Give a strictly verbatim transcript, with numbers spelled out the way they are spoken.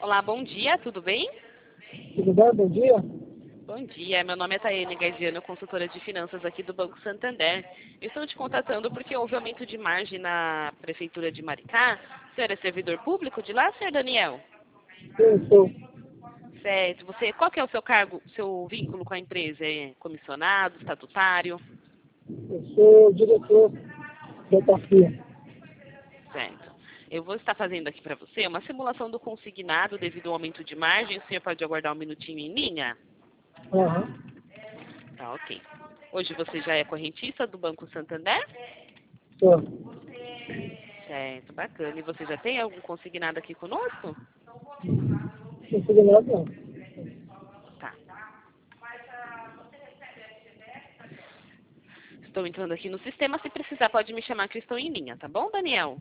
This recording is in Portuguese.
Olá, bom dia, tudo bem? Tudo bem? Bom dia. Bom dia, meu nome é Taiane Gardiano, consultora de finanças aqui do Banco Santander. Eu estou te contatando porque houve aumento de margem na Prefeitura de Maricá. O senhor é servidor público de lá, senhor Daniel? Eu sou, Certo. Você, qual que é o seu cargo, seu vínculo com a empresa? É comissionado, estatutário? eu sou diretor da autarquia. Certo. Eu vou estar fazendo aqui para você uma simulação do consignado devido ao aumento de margem. O senhor pode aguardar um minutinho em linha? Aham. Tá, ok. Hoje você já é correntista do Banco Santander? Sou. Certo, bacana. E você já tem algum consignado aqui conosco? Não sou nada, não. Tá. Estou entrando aqui no sistema. Se precisar, pode me chamar que eu estou em linha, tá bom, Daniel?